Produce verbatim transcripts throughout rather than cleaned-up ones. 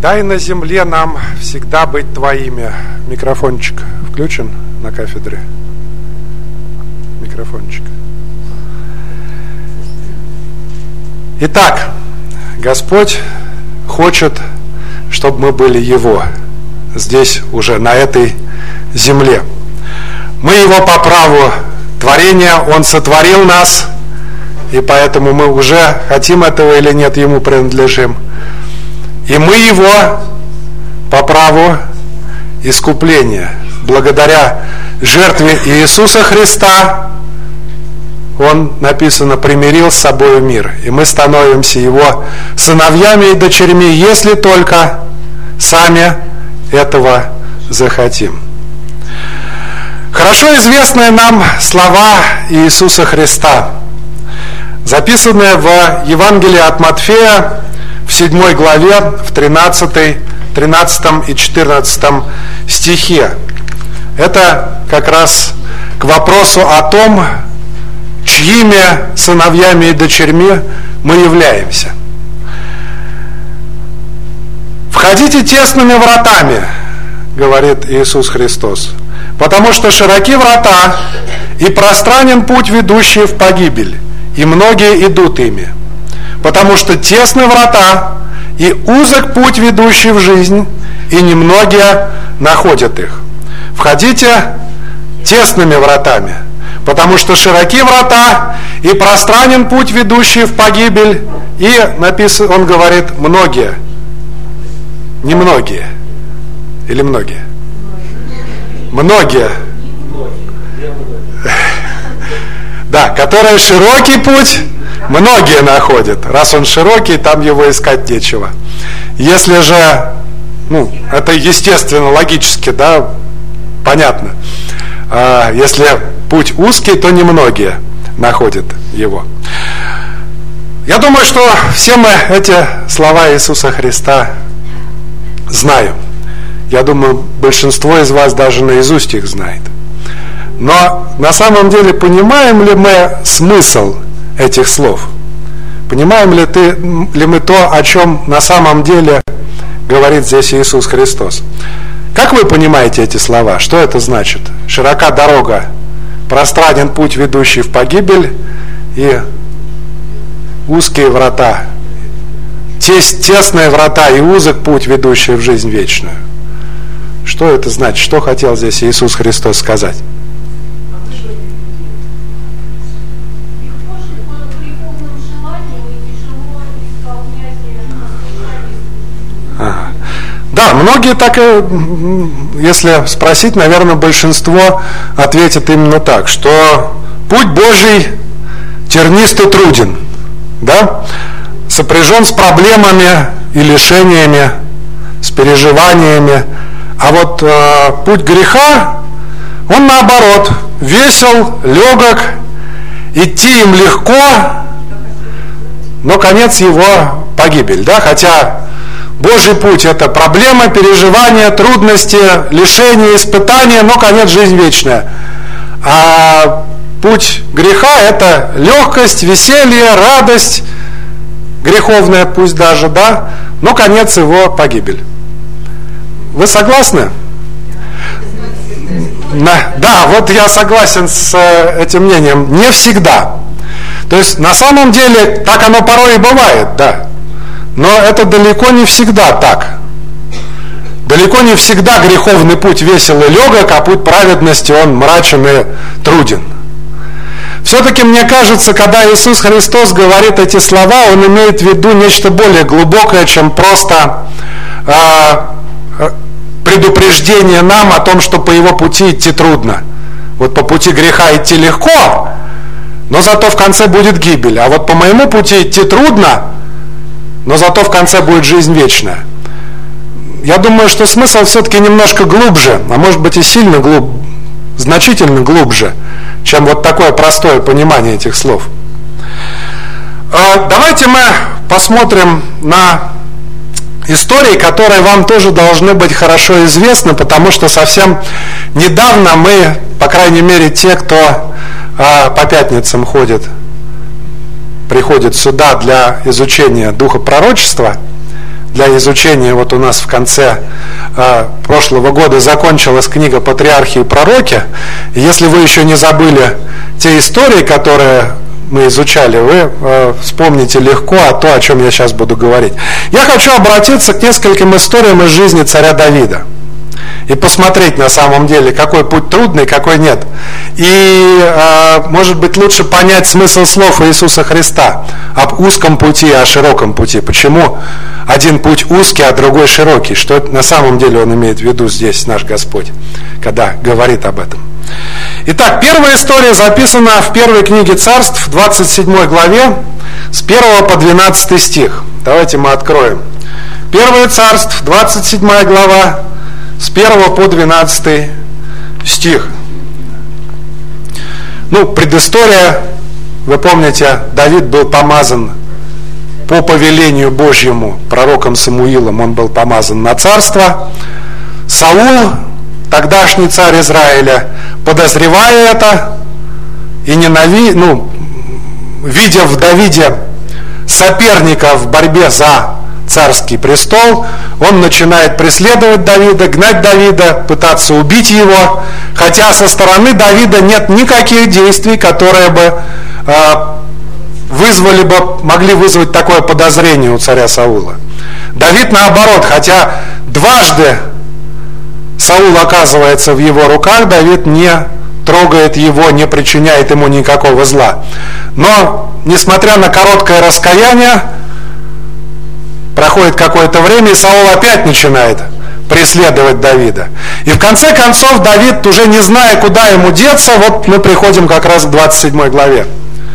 Дай на земле нам всегда быть Твоими. Микрофончик включен на кафедре? Микрофончик. Итак, Господь хочет, чтобы мы были Его здесь уже, на этой земле. Мы Его по праву творения, Он сотворил нас, и поэтому мы уже, хотим этого или нет, Ему принадлежим. И мы Его по праву искупления. Благодаря жертве Иисуса Христа Он, написано, примирил с собой мир. И мы становимся Его сыновьями и дочерьми, если только сами этого захотим. Хорошо известные нам слова Иисуса Христа, записанные в Евангелии от Матфея в седьмой главе, в тринадцатом и четырнадцатом стихе. Это как раз к вопросу о том, чьими сыновьями и дочерьми мы являемся. «Входите тесными вратами, — говорит Иисус Христос, — потому что широки врата и пространен путь, ведущий в погибель, и многие идут ими. Потому что тесны врата и узок путь, ведущий в жизнь, и немногие находят их. Входите тесными вратами, потому что широки врата и пространен путь, ведущий в погибель, и написано, он говорит, многие, не многие, или многие? Многие. Да, которые широкий путь, многие находят. Раз он широкий, там его искать нечего. Если же, ну, это естественно, логически, да, понятно. А если путь узкий, то немногие находят его. Я думаю, что все мы эти слова Иисуса Христа знаем. Я думаю, большинство из вас даже наизусть их знает. Но на самом деле понимаем ли мы смысл этих слов? Понимаем ли, ты, ли мы то, о чем на самом деле говорит здесь Иисус Христос? Как вы понимаете эти слова? Что это значит? Широка дорога, пространен путь, ведущий в погибель, и узкие врата. Тес, тесные врата и узок путь, ведущий в жизнь вечную. Что это значит? Что хотел здесь Иисус Христос сказать? Ага. Да, многие так и, если спросить, наверное, большинство ответит именно так, что путь Божий тернист и труден, да, сопряжен с проблемами и лишениями, с переживаниями, а вот э, путь греха, он наоборот, весел, легок, идти им легко, но конец его погибель, да, хотя Божий путь — это проблемы, переживания, трудности, лишения, испытания, но конец — жизнь вечная. А путь греха — это легкость, веселье, радость, греховная пусть даже, да, но конец его — погибель. Вы согласны? Да, вот я согласен с этим мнением. Не всегда. То есть на самом деле так оно порой и бывает, да. Но это далеко не всегда так. Далеко не всегда греховный путь весел и легок, а путь праведности, он мрачен и труден. Все-таки мне кажется, когда Иисус Христос говорит эти слова, Он имеет в виду нечто более глубокое, чем просто э, предупреждение нам о том, что по Его пути идти трудно. Вот по пути греха идти легко, но зато в конце будет гибель. А вот по моему пути идти трудно, но зато в конце будет жизнь вечная. Я думаю, что смысл все-таки немножко глубже, а может быть и сильно глубже, значительно глубже, чем вот такое простое понимание этих слов. Давайте мы посмотрим на истории, которые вам тоже должны быть хорошо известны, потому что совсем недавно мы, по крайней мере те, кто по пятницам ходит, приходит сюда для изучения духа пророчества, для изучения. Вот у нас в конце э, прошлого года закончилась книга «Патриархи и пророки». И если вы еще не забыли те истории, которые мы изучали, вы э, вспомните легко о том, о чем я сейчас буду говорить. Я хочу обратиться к нескольким историям из жизни царя Давида и посмотреть на самом деле, какой путь трудный, какой нет. И, э, может быть, лучше понять смысл слов Иисуса Христа об узком пути и о широком пути. Почему один путь узкий, а другой широкий? Что на самом деле он имеет в виду здесь, наш Господь, когда говорит об этом. Итак, первая история записана в первой книге Царств, в двадцать седьмой главе, с первого по двенадцатый стих. Давайте мы откроем. Первое Царств, двадцать седьмая глава, с первого по двенадцатый стих. Ну, предыстория, вы помните, Давид был помазан по повелению Божьему пророком Самуилом, он был помазан на царство. Саул, тогдашний царь Израиля, подозревая это и ненави... ну, видя в Давиде соперника в борьбе за царский престол, он начинает преследовать Давида, гнать Давида, пытаться убить его, хотя со стороны Давида нет никаких действий, которые бы э, вызвали бы, могли вызвать такое подозрение у царя Саула. Давид наоборот, хотя дважды Саул оказывается в его руках, Давид не трогает его, не причиняет ему никакого зла. Но, несмотря на короткое раскаяние, проходит какое-то время, и Саул опять начинает преследовать Давида. И в конце концов Давид, уже не зная, куда ему деться, вот мы приходим как раз к двадцать седьмой главе.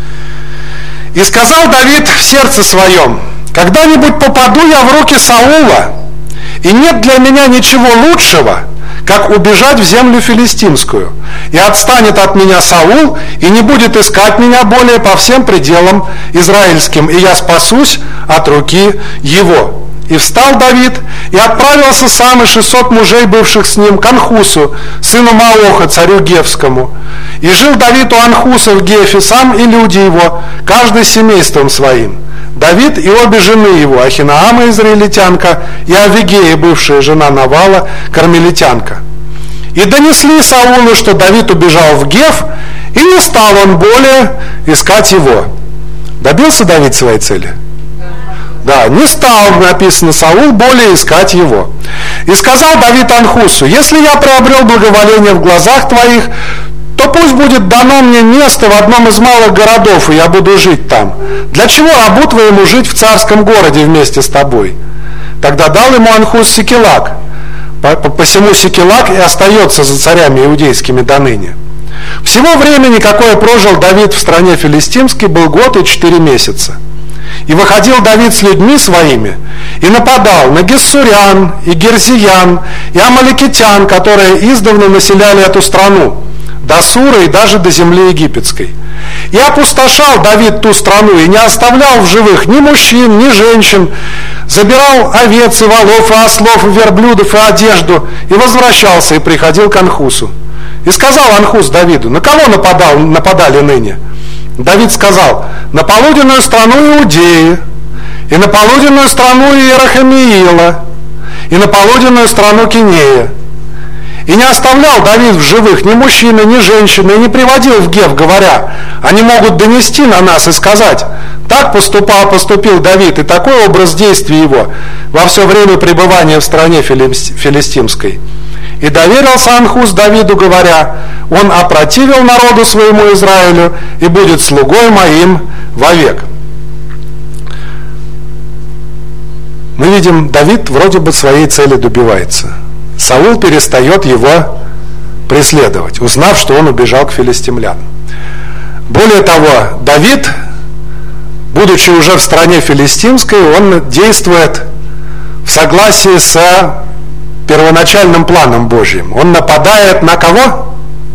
«И сказал Давид в сердце своем: когда-нибудь попаду я в руки Саула, и нет для меня ничего лучшего, как убежать в землю филистимскую, и отстанет от меня Саул, и не будет искать меня более по всем пределам израильским, и я спасусь от руки его. И встал Давид, и отправился сам и шестьсот мужей, бывших с ним, к Анхусу, сыну Маоха, царю Гефскому. И жил Давид у Анхуса в Гефе, сам и люди его, каждый семейством своим. Давид и обе жены его, Ахинаама, израильтянка, и Авигея, бывшая жена Навала, кармелитянка. И донесли Саулу, что Давид убежал в Геф, и не стал он более искать его». Добился Давид своей цели? Да, не стал, написано, Саул более искать его. «И сказал Давид Анхусу: если я приобрел благоволение в глазах твоих, то пусть будет дано мне место в одном из малых городов, и я буду жить там. Для чего рабу твоему жить в царском городе вместе с тобой?» Тогда дал ему Анхус Сикелаг. Посему Сикелаг и остается за царями иудейскими доныне. Всего времени, какое прожил Давид в стране филистимской, был год и четыре месяца. И выходил Давид с людьми своими, и нападал на гессурян, и герзиян, и амаликитян, которые издавна населяли эту страну, до Сура и даже до земли египетской. И опустошал Давид ту страну, и не оставлял в живых ни мужчин, ни женщин, забирал овец, и волов, и ослов, и верблюдов, и одежду, и возвращался, и приходил к Анхусу. И сказал Анхус Давиду: на кого нападал, нападали ныне? Давид сказал: на полуденную страну Иудеи, и на полуденную страну Иерахмеила, и на полуденную страну Кинея. И не оставлял Давид в живых ни мужчины, ни женщины, и не приводил в Геф, говоря: они могут донести на нас и сказать: так поступал, поступил Давид, и такой образ действий его во все время пребывания в стране филистимской. И доверился Анхус Давиду, говоря: он опротивил народу своему Израилю и будет слугой моим вовек. Мы видим, Давид вроде бы своей цели добивается. Саул перестает его преследовать, узнав, что он убежал к филистимлянам. Более того, Давид, будучи уже в стране филистимской, он действует в согласии с первоначальным планом Божьим. Он нападает на кого?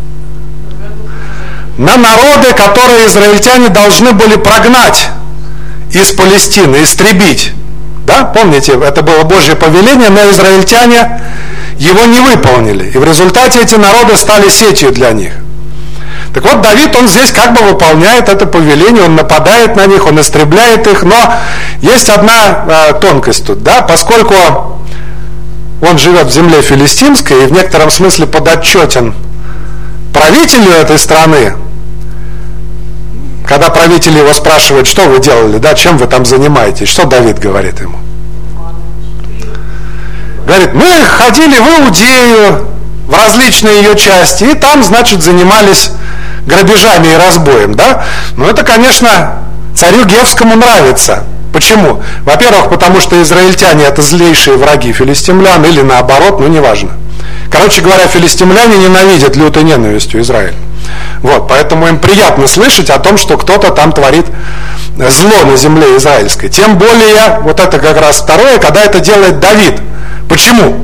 На народы, которые израильтяне должны были прогнать из Палестины, истребить. Да, помните, это было Божье повеление, но израильтяне его не выполнили. И в результате эти народы стали сетью для них. Так вот, Давид, он здесь как бы выполняет это повеление, он нападает на них, он истребляет их, но есть одна э, тонкость тут, да, поскольку он живет в земле филистимской и в некотором смысле подотчетен правителю этой страны. Когда правитель его спрашивает, что вы делали, да, чем вы там занимаетесь, что Давид говорит ему? Говорит, мы ходили в Иудею, в различные ее части, и там, значит, занимались грабежами и разбоем, да? Но это, конечно, царю Гевскому нравится. Почему? Во-первых, потому что израильтяне это злейшие враги филистимлян, или наоборот, ну неважно. Короче говоря, филистимляне ненавидят лютой ненавистью Израиль. Вот, поэтому им приятно слышать о том, что кто-то там творит зло на земле израильской. Тем более, вот это как раз второе, когда это делает Давид. Почему?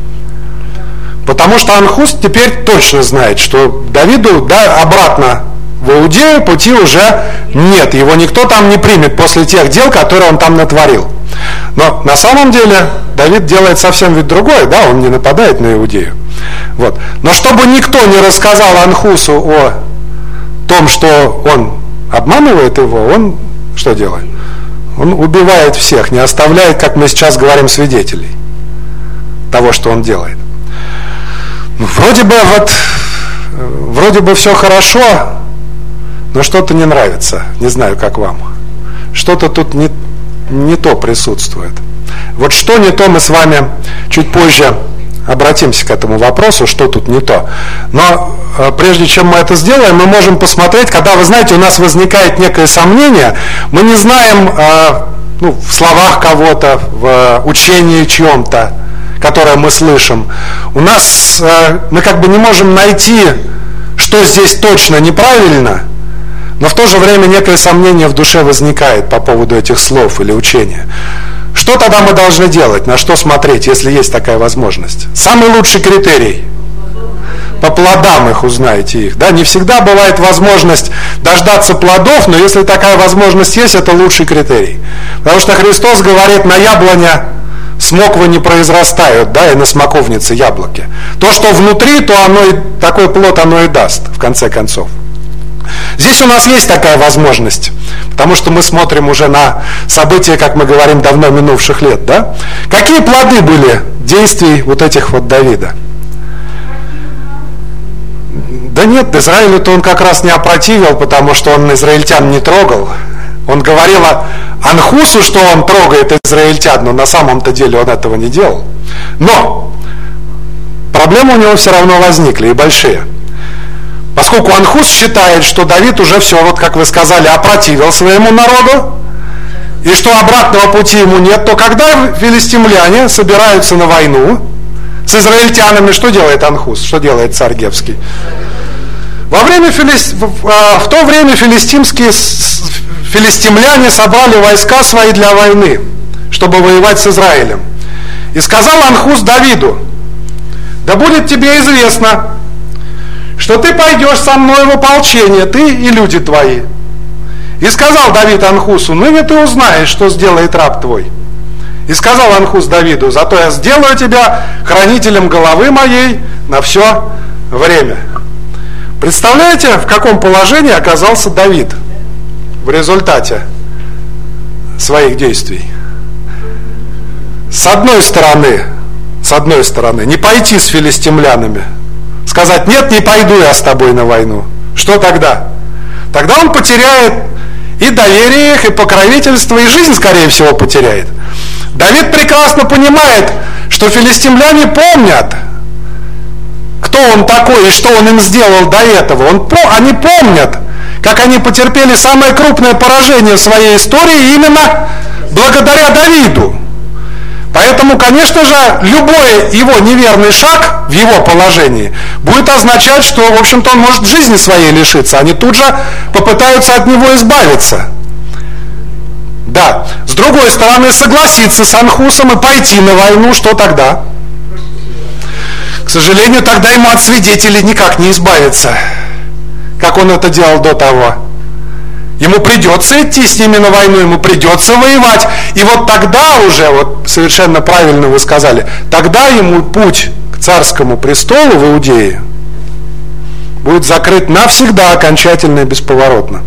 Потому что Анхус теперь точно знает, что Давиду, да, обратно в Иудею пути уже нет. Его никто там не примет после тех дел, которые он там натворил. Но на самом деле Давид делает совсем ведь другое, да, он не нападает на Иудею. Вот. Но чтобы никто не рассказал Анхусу о том, что он обманывает его, он что делает? Он убивает всех, не оставляет, как мы сейчас говорим, свидетелей того, что он делает. Вроде бы вот, вроде бы все хорошо, но что-то не нравится. Не знаю, как вам. Что-то тут не, не то присутствует. Вот что не то, мы с вами чуть позже обратимся к этому вопросу, что тут не то. Но э, прежде чем мы это сделаем, мы можем посмотреть, когда, вы знаете, у нас возникает некое сомнение, мы не знаем э, ну, в словах кого-то, в учении чьем-то, которое мы слышим. У нас, э, мы как бы не можем найти, что здесь точно неправильно, но в то же время некое сомнение в душе возникает по поводу этих слов или учения. Что тогда мы должны делать, на что смотреть, если есть такая возможность? Самый лучший критерий. По плодам их узнаете их. Да? Не всегда бывает возможность дождаться плодов, но если такая возможность есть, это лучший критерий. Потому что Христос говорит, на яблоне смоквы не произрастают, да, и на смоковнице яблоки. То, что внутри, то оно и, такой плод оно и даст, в конце концов. Здесь у нас есть такая возможность, потому что мы смотрим уже на события, как мы говорим, давно минувших лет, да? Какие плоды были действий вот этих вот Давида? Да нет, Израилю-то он как раз не опротивил, потому что он израильтян не трогал. Он говорил Анхусу, что он трогает израильтян, но на самом-то деле он этого не делал. Но проблемы у него все равно возникли, и большие. Поскольку Анхус считает, что Давид уже все, вот как вы сказали, опротивил своему народу, и что обратного пути ему нет, то когда филистимляне собираются на войну с израильтянами, что делает Анхус, что делает царь Гевский? Во время филис... В то время филистимские... филистимляне собрали войска свои для войны, чтобы воевать с Израилем. И сказал Анхус Давиду, да будет тебе известно, что ты пойдешь со мной в ополчение, ты и люди твои. И сказал Давид Анхусу, ныне ты узнаешь, что сделает раб твой. И сказал Анхус Давиду, зато я сделаю тебя хранителем головы моей на все время. Представляете, в каком положении оказался Давид в результате своих действий? С одной стороны, с одной стороны, не пойти с филистимлянами, сказать, нет, не пойду я с тобой на войну. Что тогда? Тогда он потеряет и доверие их, и покровительство, и жизнь, скорее всего, потеряет. Давид прекрасно понимает, что филистимляне помнят, кто он такой и что он им сделал до этого. Он, они помнят, как они потерпели самое крупное поражение в своей истории именно благодаря Давиду. Поэтому, конечно же, любой его неверный шаг в его положении будет означать, что, в общем-то, он может жизни своей лишиться. Они тут же попытаются от него избавиться. Да. С другой стороны, согласиться с Анхусом и пойти на войну, что тогда? К сожалению, тогда ему от свидетелей никак не избавиться, как он это делал до того. Ему придется идти с ними на войну, ему придется воевать. И вот тогда уже, вот совершенно правильно вы сказали, тогда ему путь к царскому престолу в Иудее будет закрыт навсегда, окончательно и бесповоротно.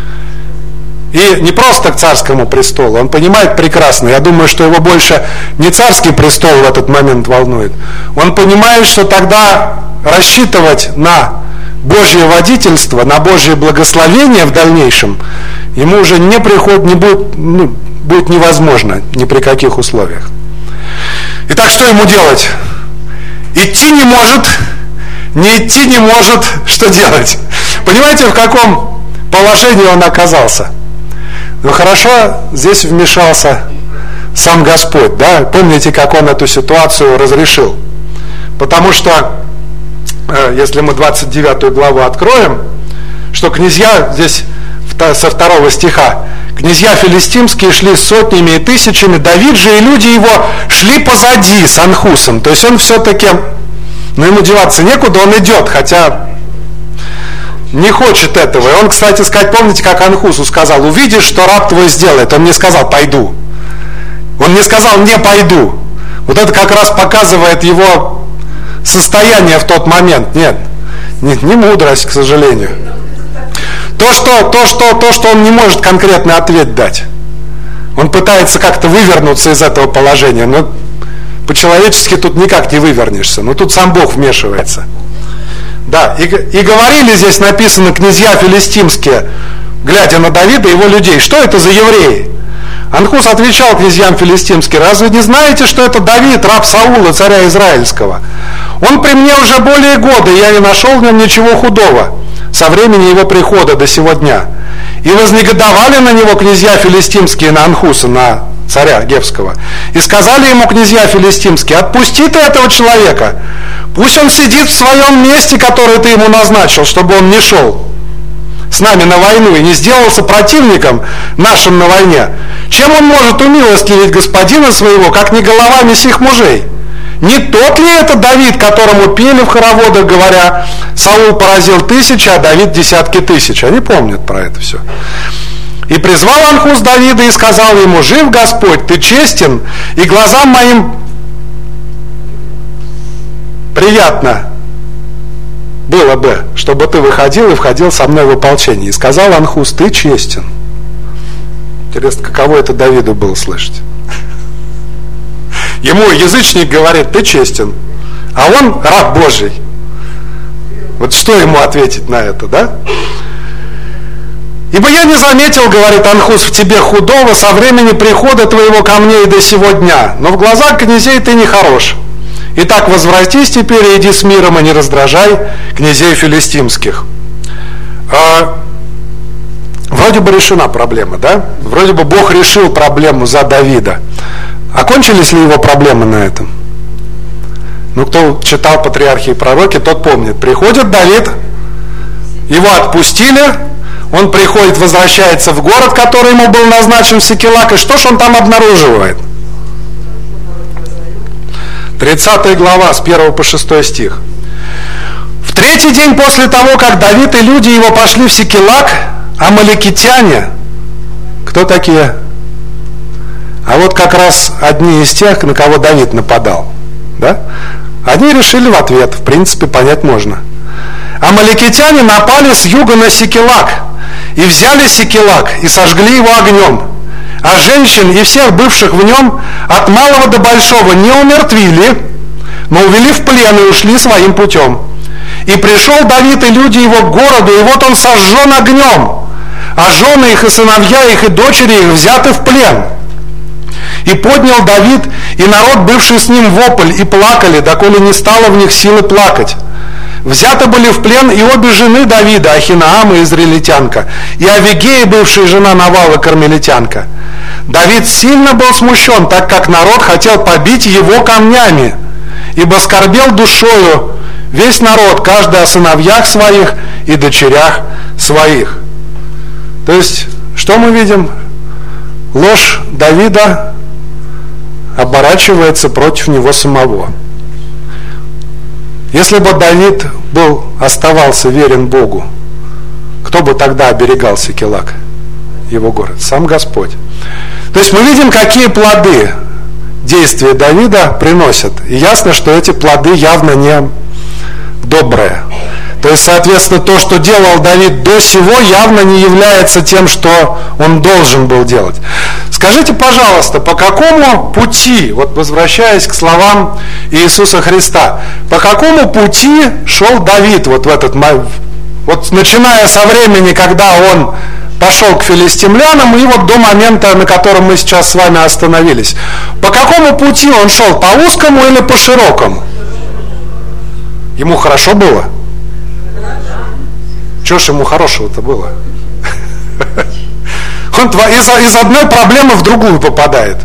И не просто к царскому престолу, он понимает прекрасно, я думаю, что его больше не царский престол в этот момент волнует. Он понимает, что тогда рассчитывать на Божье водительство, на Божье благословение в дальнейшем, ему уже не, приход, не будет, ну, будет невозможно ни при каких условиях. Итак, что ему делать? Идти не может, не идти не может, что делать? Понимаете, в каком положении он оказался? Ну хорошо, здесь вмешался сам Господь, да? Помните, как он эту ситуацию разрешил? Потому что, если мы двадцать девятую главу откроем, что князья, здесь со второго стиха, князья филистимские шли сотнями и тысячами, Давид же и люди его шли позади с Анхусом. То есть он все-таки, ну ему деваться некуда, он идет, хотя не хочет этого. И он, кстати сказать, помните, как Анхусу сказал: увидишь, что раб твой сделает. Он не сказал: пойду. Он не сказал: не пойду. Вот это как раз показывает его состояние в тот момент. Нет, не, не мудрость, к сожалению. То что, то, что, то, что он не может конкретный ответ дать. Он пытается как-то вывернуться из этого положения, но по-человечески тут никак не вывернешься. Но тут сам Бог вмешивается. Да, и, и говорили, здесь написано, князья филистимские, глядя на Давида и его людей: что это за евреи? Анхус отвечал князьям филистимским: разве не знаете, что это Давид, раб Саула, царя Израильского? Он при мне уже более года, и я не нашел в нем ничего худого со времени его прихода до сего дня. И вознегодовали на него князья филистимские, на Анхуса, на царя Гевского. И сказали ему князья филистимские: отпусти ты этого человека, пусть он сидит в своем месте, которое ты ему назначил, чтобы он не шел с нами на войну и не сделался противником нашим на войне. Чем он может умилостивить господина своего, как не головами сих мужей? Не тот ли это Давид, которому пели в хороводах, говоря: Саул поразил тысячи, а Давид десятки тысяч? Они помнят про это все. И призвал Анхус Давида и сказал ему: жив Господь, ты честен, и глазам моим приятно было бы, чтобы ты выходил и входил со мной в ополчение. И сказал Анхус: ты честен. Интересно, каково это Давиду было слышать? Ему язычник говорит: ты честен, а он раб Божий. Вот что ему ответить на это, да? Ибо я не заметил, говорит Анхус, в тебе худого со времени прихода твоего ко мне и до сего дня, но в глазах князей ты не хорош. Итак, возвратись теперь и иди с миром, и не раздражай князей филистимских. А, вроде бы решена проблема, да? Вроде бы Бог решил проблему за Давида. Окончились ли его проблемы на этом? Ну, кто читал «Патриархи и пророки», тот помнит. Приходит Давид, его отпустили, он приходит, возвращается в город, который ему был назначен, в Сикилак, и что ж он там обнаруживает? тридцатая глава, с первого по шестой стих. В третий день после того, как Давид и люди его пошли в Сикилак, амаликитяне, кто такие? А вот как раз одни из тех, на кого Давид нападал. Да? Они решили в ответ, в принципе, понять можно. Амаликитяне напали с юга на Сикилак, и взяли Сикилак, и сожгли его огнем. А женщин и всех бывших в нем от малого до большого не умертвили, но увели в плен и ушли своим путем. И пришел Давид и люди его к городу, и вот он сожжен огнем, а жены их и сыновья их и дочери их взяты в плен. И поднял Давид и народ, бывший с ним, вопль, и плакали, доколе не стало в них силы плакать. Взяты были в плен и обе жены Давида, Ахинаам и израильтянка, и Авигея, бывшая жена Навала, кармелитянка. Давид сильно был смущен, так как народ хотел побить его камнями, ибо скорбел душою весь народ, каждый о сыновьях своих и дочерях своих. То есть, что мы видим? Ложь Давида оборачивается против него самого. Если бы Давид был, оставался верен Богу, кто бы тогда оберегал Сикилак, его город? Сам Господь. То есть мы видим, какие плоды действия Давида приносят. И ясно, что эти плоды явно не добрые. То есть, соответственно, то, что делал Давид до сего, явно не является тем, что он должен был делать. Скажите, пожалуйста, по какому пути, вот возвращаясь к словам Иисуса Христа, по какому пути шел Давид вот в этот момент, вот начиная со времени, когда он пошел к филистимлянам, и вот до момента, на котором мы сейчас с вами остановились. По какому пути он шел? По узкому или по широкому? Ему хорошо было? Чего ж ему хорошего-то было? Он из, из одной проблемы в другую попадает.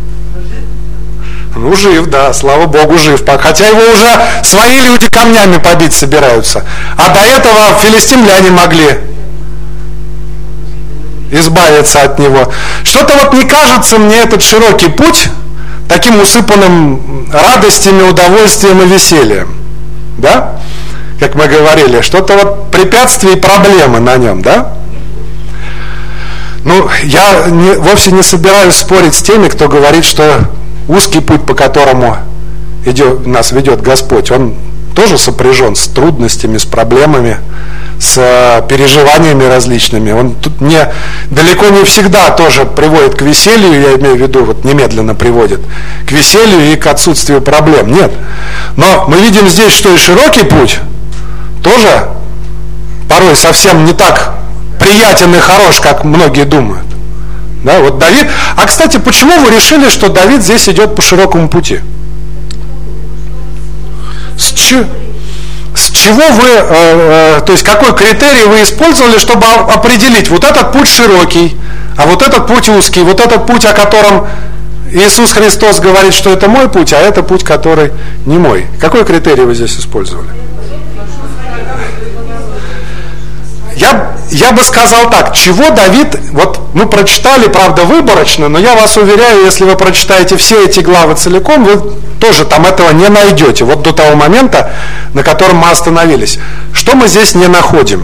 Ну, жив, да, слава Богу, жив. Хотя его уже свои люди камнями побить собираются. А до этого филистимляне могли избавиться от него. Что-то вот не кажется мне этот широкий путь таким усыпанным радостями, удовольствием и весельем. Да? Как мы говорили, что-то вот препятствия и проблемы на нем, да? Ну, я не, вовсе не собираюсь спорить с теми, кто говорит, что узкий путь, по которому идет, нас ведет Господь, он тоже сопряжен с трудностями, с проблемами, с переживаниями различными. Он тут не, далеко не всегда тоже приводит к веселью, я имею в виду, вот немедленно приводит к веселью и к отсутствию проблем. Нет. Но мы видим здесь, что и широкий путь тоже порой совсем не так приятен и хорош, как многие думают. Да, вот Давид. А, кстати, почему вы решили, что Давид здесь идет по широкому пути? С, ч... С чего вы, э, э, то есть какой критерий вы использовали, чтобы определить, вот этот путь широкий, а вот этот путь узкий, вот этот путь, о котором Иисус Христос говорит, что это мой путь, а это путь, который не мой. Какой критерий вы здесь использовали? Я, я бы сказал так, чего Давид, вот мы прочитали, правда, выборочно, но я вас уверяю, если вы прочитаете все эти главы целиком, вы тоже там этого не найдете, вот до того момента, на котором мы остановились. Что мы здесь не находим?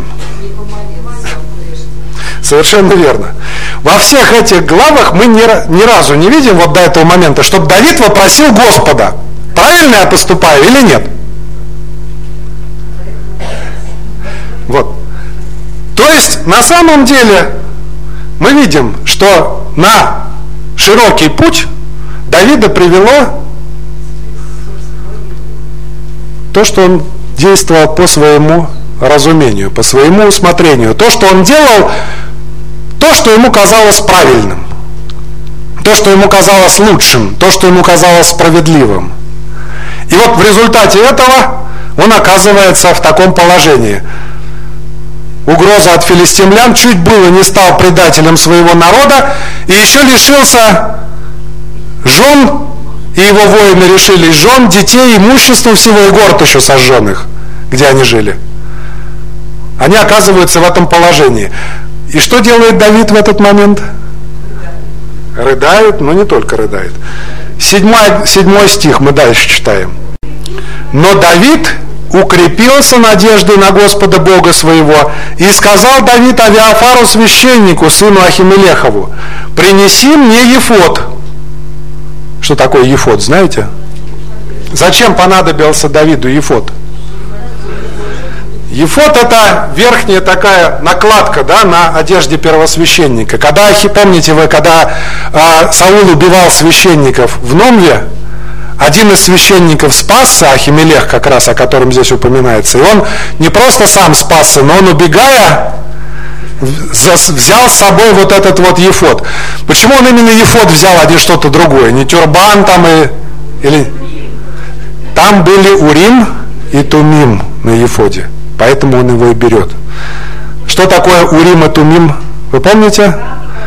Совершенно верно. Во всех этих главах мы ни, ни разу не видим вот до этого момента, чтобы Давид вопросил Господа, правильно я поступаю или нет? Вот. То есть, на самом деле, мы видим, что на широкий путь Давида привело то, что он действовал по своему разумению, по своему усмотрению. То, что он делал, то, что ему казалось правильным, то, что ему казалось лучшим, то, что ему казалось справедливым. И вот в результате этого он оказывается в таком положении. Угроза от филистимлян, чуть было не стал предателем своего народа и еще лишился жен, и его воины лишились жен, детей, имущества всего и город еще сожженных, где они жили. Они оказываются в этом положении. И что делает Давид в этот момент? Рыдает, но не только рыдает. Седьмой, седьмой стих мы дальше читаем. Но Давид укрепился надеждой на Господа Бога своего, и сказал Давид Авиафару священнику, сыну Ахимелехову, принеси мне ефод. Что такое ефод, знаете? Зачем понадобился Давиду ефод? Ефод — это верхняя такая накладка, да, на одежде первосвященника. Когда, помните вы, когда э, Саул убивал священников в Номве, один из священников спасся, Ахимелех как раз, о котором здесь упоминается, и он не просто сам спасся, но он, убегая, взял с собой вот этот вот ефод. Почему он именно ефод взял, а не что-то другое? Не тюрбан там и... или... Там были Урим и Тумим на ефоде, поэтому он его и берет. Что такое Урим и Тумим? Вы помните?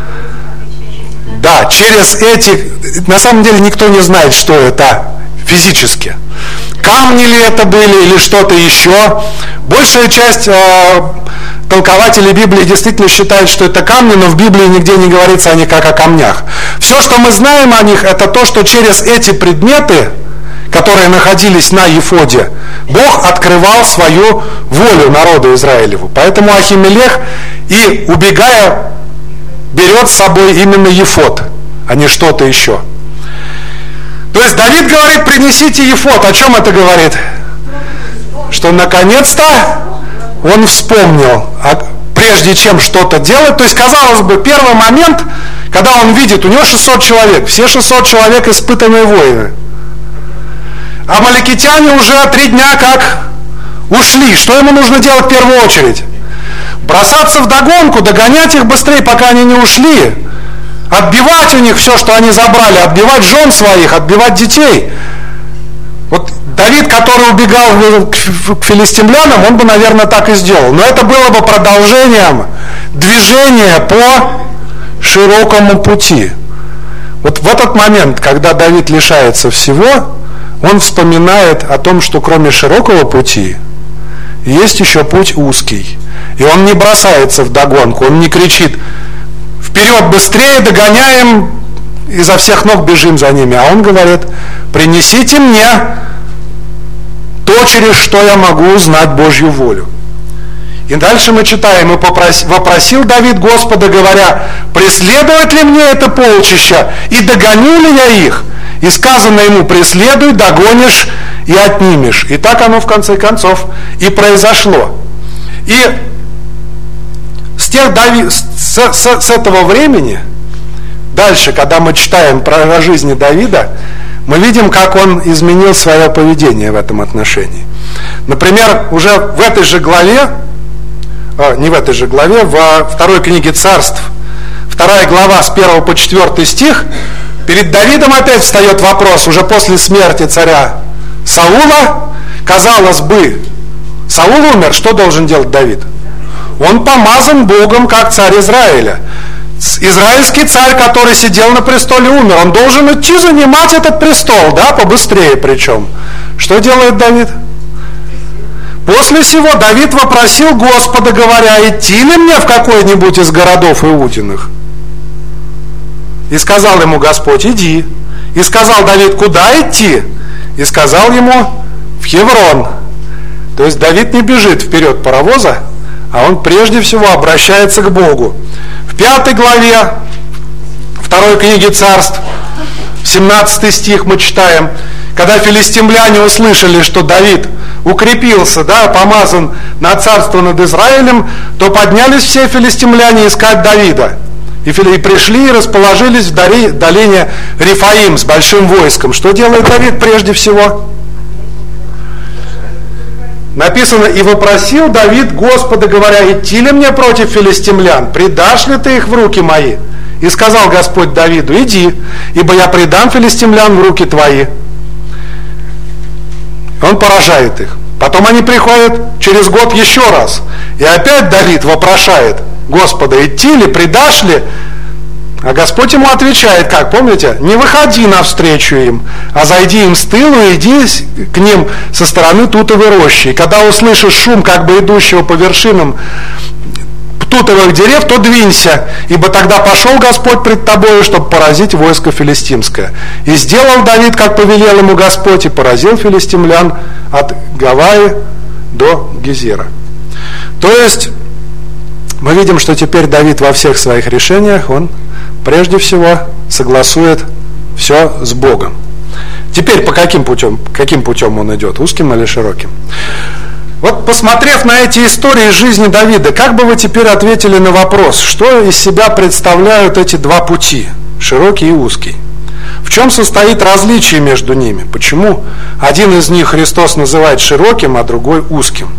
Да, через эти, на самом деле никто не знает, что это физически. Камни ли это были или что-то еще. Большая часть э, толкователей Библии действительно считают, что это камни, но в Библии нигде не говорится о них как о камнях. Все, что мы знаем о них, это то, что через эти предметы, которые находились на ефоде, Бог открывал свою волю народу Израилеву. Поэтому Ахимелех, и убегая, берет с собой именно ефод, а не что-то еще. То есть Давид говорит, принесите ефод. О чем это говорит? Что наконец-то он вспомнил, прежде чем что-то делать. То есть, казалось бы, первый момент, когда он видит, у него шестьсот человек, все шестьсот человек испытанные воины. Амаликитяне уже три дня как ушли. Что ему нужно делать в первую очередь? Бросаться вдогонку, догонять их быстрее, пока они не ушли. Отбивать у них все, что они забрали, отбивать жен своих, отбивать детей. Вот Давид, который убегал к филистимлянам, он бы, наверное, так и сделал. Но это было бы продолжением движения по широкому пути. Вот в этот момент, когда Давид лишается всего, он вспоминает о том, что кроме широкого пути есть еще путь узкий. И он не бросается вдогонку, он не кричит: вперед, быстрее, догоняем, изо всех ног бежим за ними. А он говорит: принесите мне то, через что я могу узнать Божью волю. И дальше мы читаем: и попрос... вопросил Давид Господа, говоря: преследует ли мне это полчища, и догоню ли я их? И сказано ему: преследуй, догонишь и отнимешь. И так оно в конце концов и произошло. И с, тех Дави... с, с, с этого времени, дальше, когда мы читаем про жизнь Давида, мы видим, как он изменил свое поведение в этом отношении. Например, уже в этой же главе, а, не в этой же главе, во второй книге Царств, вторая глава с первого по четвёртый стих, перед Давидом опять встает вопрос, уже после смерти царя Саула. Казалось бы, Саул умер, что должен делать Давид? Он помазан Богом как царь Израиля. Израильский царь, который сидел на престоле, умер. Он должен идти занимать этот престол, да, побыстрее причем. Что делает Давид? После сего Давид вопросил Господа, говоря: идти ли мне в какой-нибудь из городов Иудиных? И сказал ему Господь: иди. И сказал Давид: куда идти? И сказал ему: в Хеврон. То есть Давид не бежит вперед паровоза, а он прежде всего обращается к Богу. В пятой главе второй книги Царств, семнадцатый стих мы читаем: когда филистимляне услышали, что Давид укрепился, да, помазан на царство над Израилем, то поднялись все филистимляне искать Давида. И пришли и расположились в долине Рефаим с большим войском. Что делает Давид прежде всего? Написано: и вопросил Давид Господа, говоря: идти ли мне против филистимлян? Предашь ли ты их в руки мои? И сказал Господь Давиду: иди, ибо я предам филистимлян в руки твои. Он поражает их. Потом они приходят через год еще раз. И опять Давид вопрошает Господа: идти ли, предашь ли? А Господь ему отвечает, как, помните? Не выходи навстречу им, а зайди им с тылу и иди к ним со стороны тутовой рощи. И когда услышишь шум, как бы идущего по вершинам тутовых дерев, то двинься, ибо тогда пошел Господь пред тобою, чтобы поразить войско филистимское. И сделал Давид, как повелел ему Господь, и поразил филистимлян от Гаваи до Гезера. То есть мы видим, что теперь Давид во всех своих решениях, он прежде всего согласует все с Богом. Теперь по каким путем, каким путем он идет, узким или широким? Вот посмотрев на эти истории жизни Давида, как бы вы теперь ответили на вопрос, что из себя представляют эти два пути, широкий и узкий? В чем состоит различие между ними? Почему один из них Христос называет широким, а другой узким?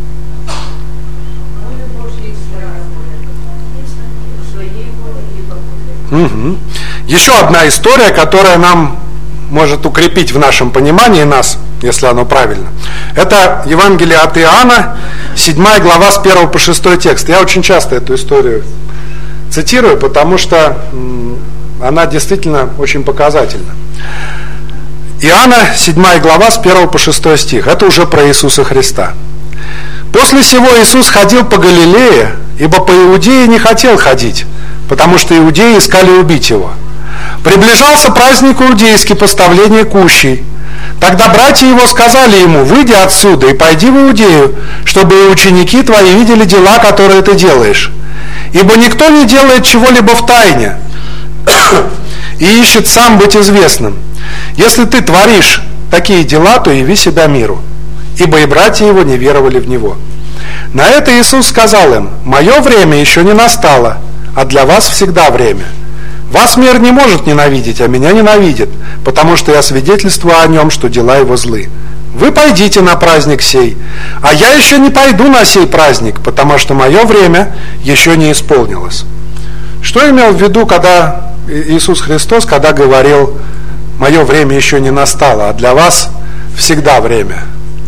Угу. Еще одна история, которая нам может укрепить в нашем понимании нас, если оно правильно. Это Евангелие от Иоанна, седьмая глава, с первого по шестой текст. Я очень часто эту историю цитирую, потому что она действительно очень показательна. Иоанна, седьмая глава, с первого по шестой стих. Это уже про Иисуса Христа. «После сего Иисус ходил по Галилее, ибо по Иудее не хотел ходить, потому что иудеи искали убить его. Приближался праздник иудейский, поставление кущей. Тогда братья его сказали ему: выйди отсюда и пойди в Иудею, чтобы и ученики твои видели дела, которые ты делаешь. Ибо никто не делает чего-либо в тайне и ищет сам быть известным. Если ты творишь такие дела, то яви себя миру. Ибо и братья его не веровали в него. На это Иисус сказал им: «Мое время еще не настало, а для вас всегда время. Вас мир не может ненавидеть, а меня ненавидит, потому что я свидетельствую о нем, что дела его злы. Вы пойдите на праздник сей, а я еще не пойду на сей праздник, потому что мое время еще не исполнилось». Что имел в виду, когда Иисус Христос, когда говорил: «Мое время еще не настало, а для вас всегда время»?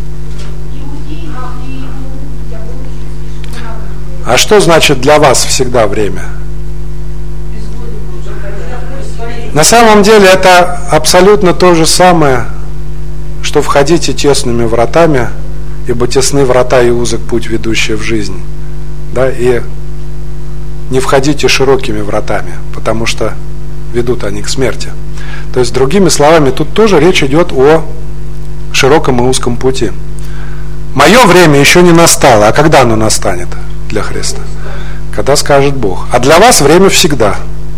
А что значит для вас всегда время? На самом деле это абсолютно то же самое, что входите тесными вратами, ибо тесны врата и узок путь, ведущий в жизнь. Да, и не входите широкими вратами, потому что ведут они к смерти. То есть, другими словами, тут тоже речь идет о широком и узком пути. Мое время еще не настало, а когда оно настанет для Христа? Когда скажет Бог. А для вас время всегда.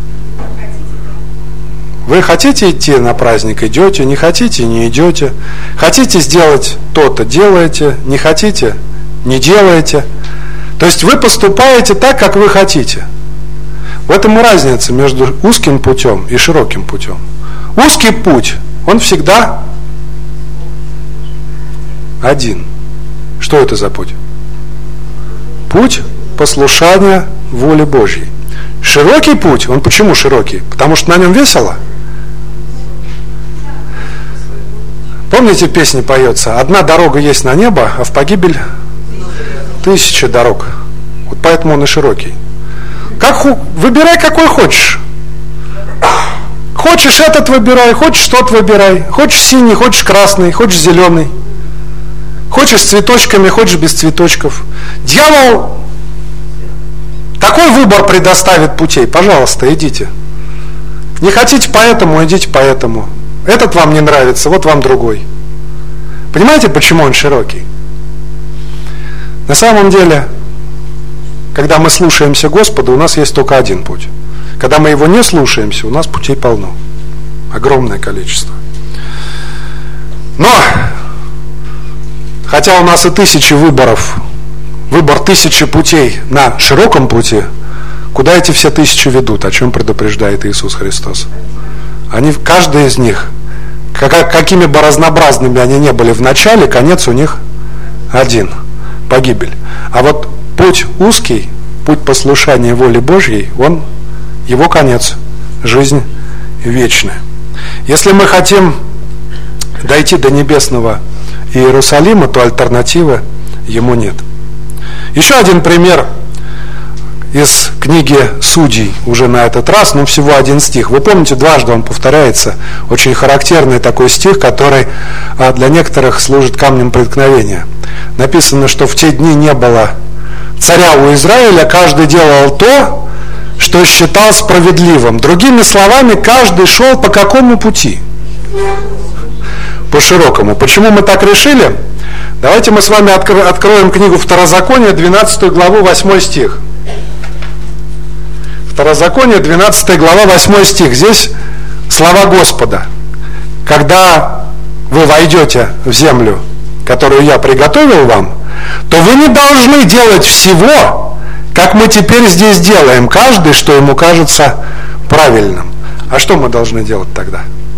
Вы хотите идти на праздник — идете, не хотите — не идете. Хотите сделать то-то — делаете, не хотите — не делаете. То есть вы поступаете так, как вы хотите. В этом и разница между узким путем и широким путем. Узкий путь, он всегда один. Что это за путь? Путь послушания воле Божьей. Широкий путь, он почему широкий? Потому что на нем весело. Помните, в песне поется: «Одна дорога есть на небо, а в погибель тысяча дорог». Вот поэтому он и широкий. Как, выбирай, какой хочешь. Хочешь этот — выбирай, хочешь тот — выбирай. Хочешь синий, хочешь красный, хочешь зеленый. Хочешь с цветочками, хочешь без цветочков. Дьявол такой выбор предоставит путей. Пожалуйста, идите. Не хотите поэтому, идите поэтому. Этот вам не нравится, вот вам другой. Понимаете, почему он широкий? На самом деле, когда мы слушаемся Господа, у нас есть только один путь. Когда мы Его не слушаемся, у нас путей полно. Огромное количество. Но, хотя у нас и тысячи выборов, выбор тысячи путей на широком пути, куда эти все тысячи ведут, о чем предупреждает Иисус Христос? Они, каждый из них, как, какими бы разнообразными они ни были в начале, конец у них один – погибель. А вот путь узкий, путь послушания воле Божьей, он, его конец – жизнь вечная. Если мы хотим дойти до небесного Иерусалима, то альтернативы ему нет. Еще один пример из книги Судей, уже на этот раз, но всего один стих. Вы помните, дважды он повторяется. Очень характерный такой стих, который для некоторых служит камнем преткновения. Написано, что в те дни не было царя у Израиля, каждый делал то, что считал справедливым. Другими словами, каждый шел по какому пути? По широкому. Почему мы так решили? Давайте мы с вами откро- откроем книгу Второзакония, двенадцатую главу, восьмой стих. Второзаконие, двенадцатая глава, восьмой стих. Здесь слова Господа. «Когда вы войдете в землю, которую я приготовил вам, то вы не должны делать всего, как мы теперь здесь делаем, каждый, что ему кажется правильным». А что мы должны делать тогда?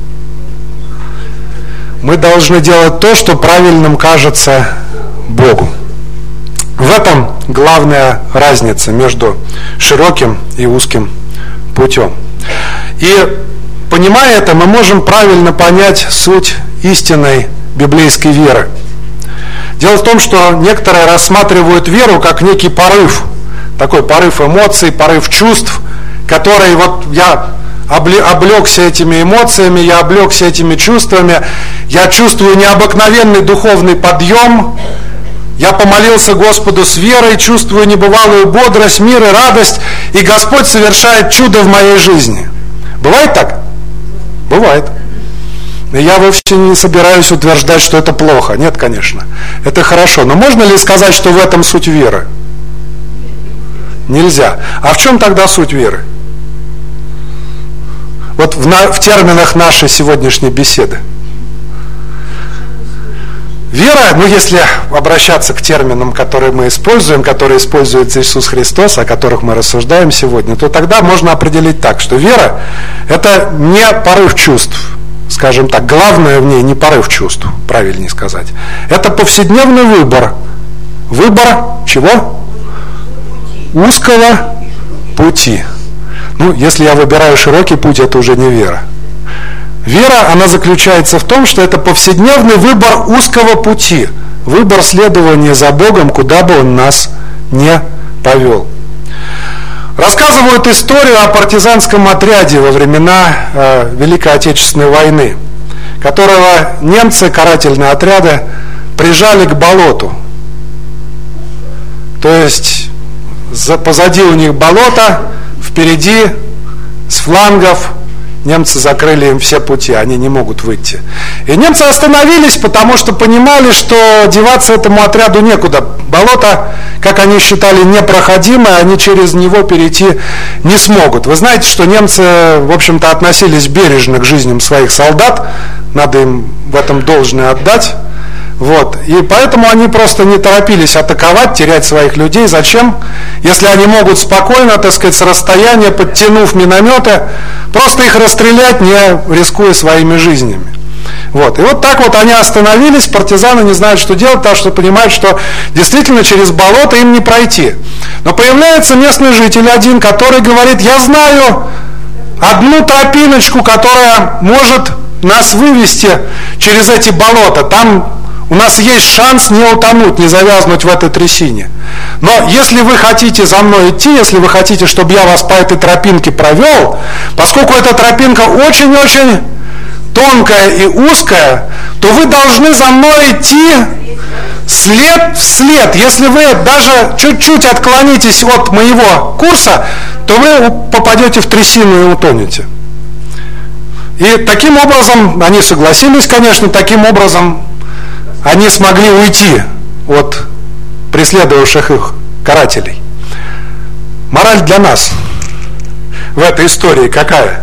Мы должны делать то, что правильным кажется Богу. В этом главная разница между широким и узким путем. И, понимая это, мы можем правильно понять суть истинной библейской веры. Дело в том, что некоторые рассматривают веру как некий порыв, такой порыв эмоций, порыв чувств, который вот я облегся этими эмоциями, я облегся этими чувствами, я чувствую необыкновенный духовный подъем, я помолился Господу с верой, чувствую небывалую бодрость, мир и радость, и Господь совершает чудо в моей жизни. Бывает так? Бывает. И я вовсе не собираюсь утверждать, что это плохо. Нет, конечно. Это хорошо. Но можно ли сказать, что в этом суть веры? Нельзя. А в чем тогда суть веры? Вот в, на, в терминах нашей сегодняшней беседы. Вера, ну если обращаться к терминам, которые мы используем, которые использует Иисус Христос, о которых мы рассуждаем сегодня, то тогда можно определить так, что вера – это не порыв чувств, скажем так, главное в ней не порыв чувств, правильнее сказать. Это повседневный выбор. Выбор чего? Узкого пути. Ну, если я выбираю широкий путь, это уже не вера. Вера, она заключается в том, что это повседневный выбор узкого пути, выбор следования за Богом, куда бы Он нас не повел. Рассказывают историю о партизанском отряде во времена э, Великой Отечественной войны, которого немцы, карательные отряды, прижали к болоту. То есть за, позади у них болото, впереди с флангов немцы закрыли им все пути, они не могут выйти. И немцы остановились, потому что понимали, что деваться этому отряду некуда. Болото, как они считали, непроходимое, они через него перейти не смогут. Вы знаете, что немцы, в общем-то, относились бережно к жизням своих солдат, надо им в этом должное отдать. Вот. И поэтому они просто не торопились атаковать, терять своих людей. Зачем? Если они могут спокойно, так сказать, с расстояния, подтянув минометы, просто их расстрелять, не рискуя своими жизнями. Вот. И вот так вот они остановились, партизаны не знают, что делать, потому что понимают, что действительно через болото им не пройти. Но появляется местный житель один, который говорит: я знаю одну тропиночку, которая может нас вывести через эти болота. Там у нас есть шанс не утонуть, не завязнуть в этой трясине. Но если вы хотите за мной идти, если вы хотите, чтобы я вас по этой тропинке провел, поскольку эта тропинка очень-очень тонкая и узкая, то вы должны за мной идти след в след. Если вы даже чуть-чуть отклонитесь от моего курса, то вы попадете в трясину и утонете. И таким образом, они согласились, конечно, таким образом они смогли уйти от преследовавших их карателей. Мораль для нас в этой истории какая?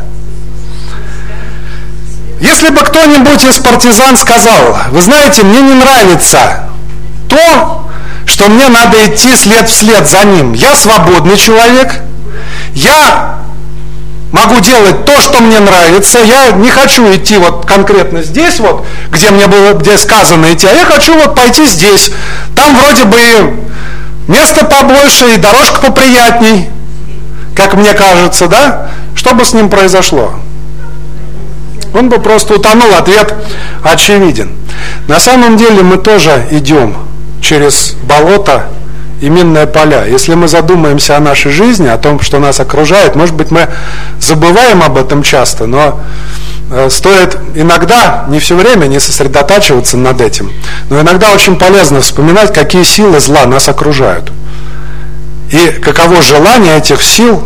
Если бы кто-нибудь из партизан сказал: вы знаете, мне не нравится то, что мне надо идти след вслед за ним. Я свободный человек, я могу делать то, что мне нравится, я не хочу идти вот конкретно здесь, вот, где мне было, где сказано идти, а я хочу вот пойти здесь. Там вроде бы место побольше и дорожка поприятней, как мне кажется, да? Что бы с ним произошло? Он бы просто утонул, ответ очевиден. На самом деле мы тоже идем через болото и минные поля. Если мы задумаемся о нашей жизни, о том, что нас окружает, может быть, мы забываем об этом часто, но э, стоит иногда, не все время, не сосредотачиваться над этим, но иногда очень полезно вспоминать, какие силы зла нас окружают. И каково желание этих сил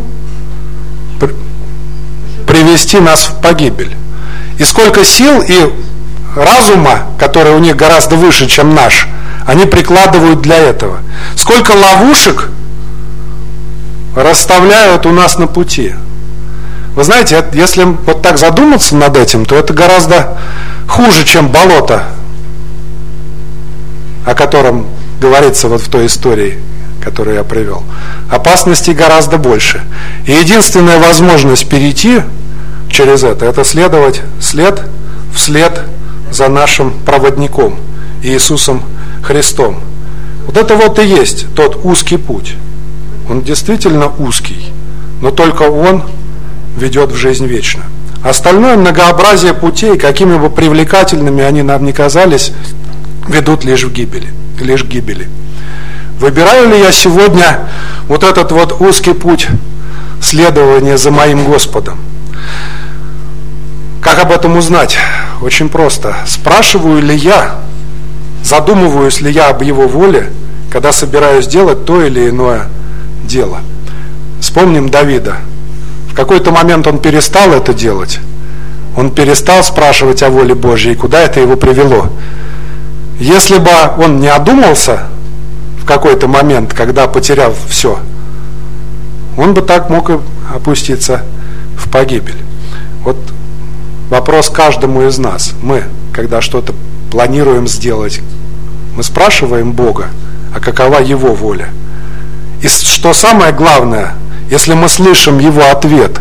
привести нас в погибель. И сколько сил и разума, который у них гораздо выше, чем наш, они прикладывают для этого. Сколько ловушек расставляют у нас на пути. Вы знаете, если вот так задуматься над этим, то это гораздо хуже, чем болото, о котором говорится вот в той истории, которую я привел. Опасностей гораздо больше. И единственная возможность перейти через это, это следовать след вслед за нашим проводником Иисусом Христом. Вот это вот и есть тот узкий путь. Он действительно узкий, но только он ведет в жизнь вечно. Остальное многообразие путей, какими бы привлекательными они нам ни казались, ведут лишь в гибели, лишь к гибели. Выбираю ли я сегодня вот этот вот узкий путь следования за моим Господом? Как об этом узнать? Очень просто. Спрашиваю ли я, задумываюсь ли я об Его воле, когда собираюсь делать то или иное дело? Вспомним Давида. В какой-то момент он перестал это делать. Он перестал спрашивать о воле Божьей, куда это его привело. Если бы он не одумался в какой-то момент, когда потерял все, он бы так мог и опуститься в погибель. Вот вопрос каждому из нас. Мы, когда что-то планируем сделать, Мы спрашиваем Бога, а какова Его воля. И что самое главное, если мы слышим Его ответ,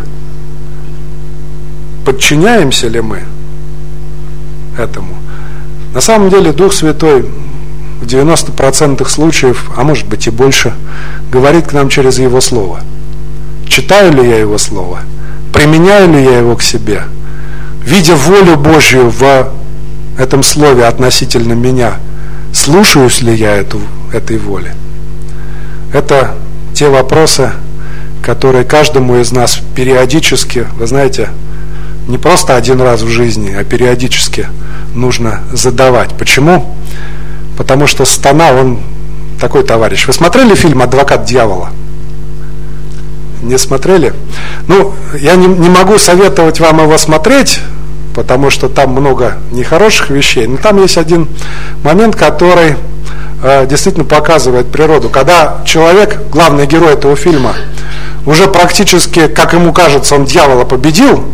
подчиняемся ли мы этому? На самом деле Дух Святой в девяноста процентах случаев, а может быть и больше, говорит к нам через Его Слово. Читаю ли я Его Слово? Применяю ли я его к себе? Видя волю Божью в этом Слове относительно меня, слушаюсь ли я эту, этой воле? Это те вопросы, которые каждому из нас периодически, вы знаете, не просто один раз в жизни, а периодически нужно задавать. Почему? Потому что сатана, он такой товарищ. Вы смотрели фильм «Адвокат дьявола»? Не смотрели? Ну, я не, не могу советовать вам его смотреть, потому что там много нехороших вещей. Но там есть один момент, который э, действительно показывает природу. Когда человек, главный герой этого фильма, уже практически, как ему кажется, он дьявола победил,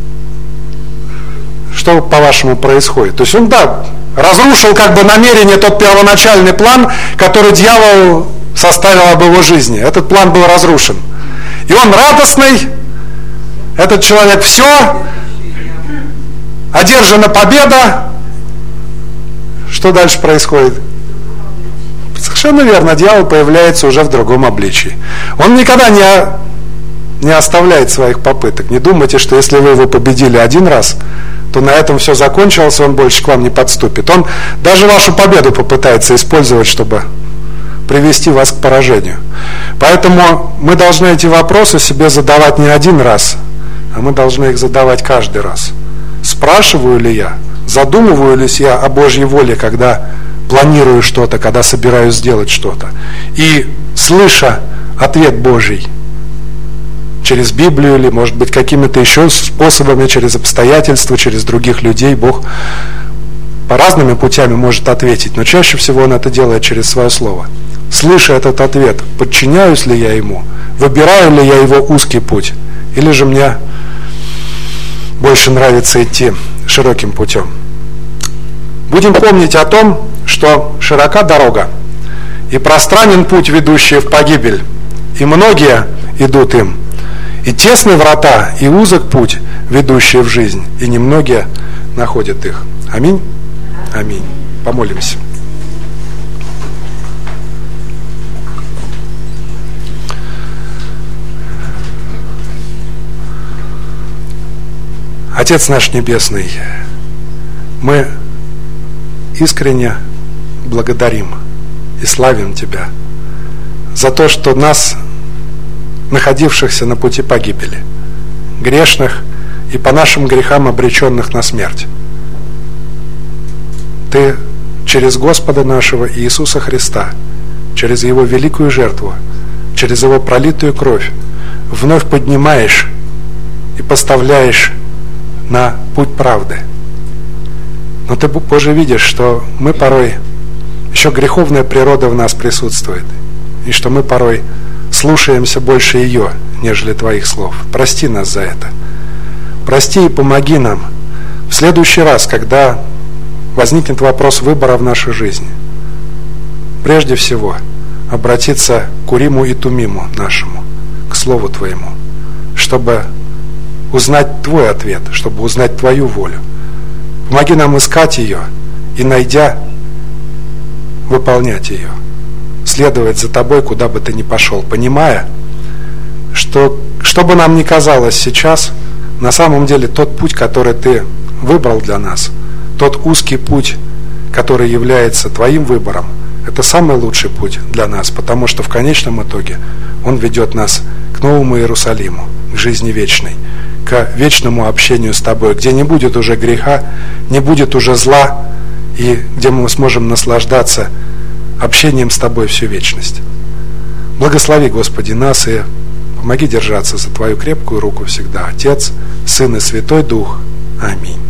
что, по-вашему, происходит? То есть он, да, разрушил как бы намерение, тот первоначальный план, который дьявол составил об его жизни. Этот план был разрушен. И он радостный, этот человек, все, одержана победа. Что дальше происходит? Совершенно верно, дьявол появляется уже в другом обличии. Он никогда не, не оставляет своих попыток. Не думайте, что если вы его победили один раз, то на этом все закончилось, он больше к вам не подступит. Он даже вашу победу попытается использовать, чтобы привести вас к поражению. Поэтому мы должны эти вопросы себе задавать не один раз, а мы должны их задавать каждый раз. Спрашиваю ли я, задумываюсь я о Божьей воле, когда планирую что-то, когда собираюсь сделать что-то. И слыша ответ Божий через Библию или, может быть, какими-то еще способами, через обстоятельства, через других людей, Бог по разными путями может ответить, но чаще всего Он это делает через Свое Слово. Слыша этот ответ, подчиняюсь ли я Ему, выбираю ли я Его узкий путь, или же мне больше нравится идти широким путем. Будем помнить о том, что широка дорога и пространен путь, ведущий в погибель, и многие идут им, и тесны врата, и узок путь, ведущий в жизнь, и немногие находят их. Аминь. Аминь. Помолимся. Отец наш Небесный, мы искренне благодарим и славим Тебя за то, что нас, находившихся на пути погибели, грешных и по нашим грехам обреченных на смерть, Ты через Господа нашего Иисуса Христа, через Его великую жертву, через Его пролитую кровь вновь поднимаешь и поставляешь на путь правды. Но Ты, Боже, видишь, что мы порой, еще греховная природа в нас присутствует, и что мы порой слушаемся больше ее, нежели Твоих слов. Прости нас за это. Прости и помоги нам в следующий раз, когда возникнет вопрос выбора в нашей жизни, прежде всего обратиться к Уриму и Тумиму нашему, к Слову Твоему, чтобы узнать Твой ответ, чтобы узнать Твою волю. Помоги нам искать ее и, найдя, выполнять ее, следовать за Тобой, куда бы Ты ни пошел, понимая, что, что бы нам ни казалось сейчас, на самом деле тот путь, который Ты выбрал для нас, тот узкий путь, который является Твоим выбором, это самый лучший путь для нас, потому что в конечном итоге он ведет нас к Новому Иерусалиму, к жизни вечной, к вечному общению с Тобой, где не будет уже греха, не будет уже зла, и где мы сможем наслаждаться общением с Тобой всю вечность. Благослови, Господи, нас и помоги держаться за Твою крепкую руку всегда. Отец, Сын и Святой Дух. Аминь.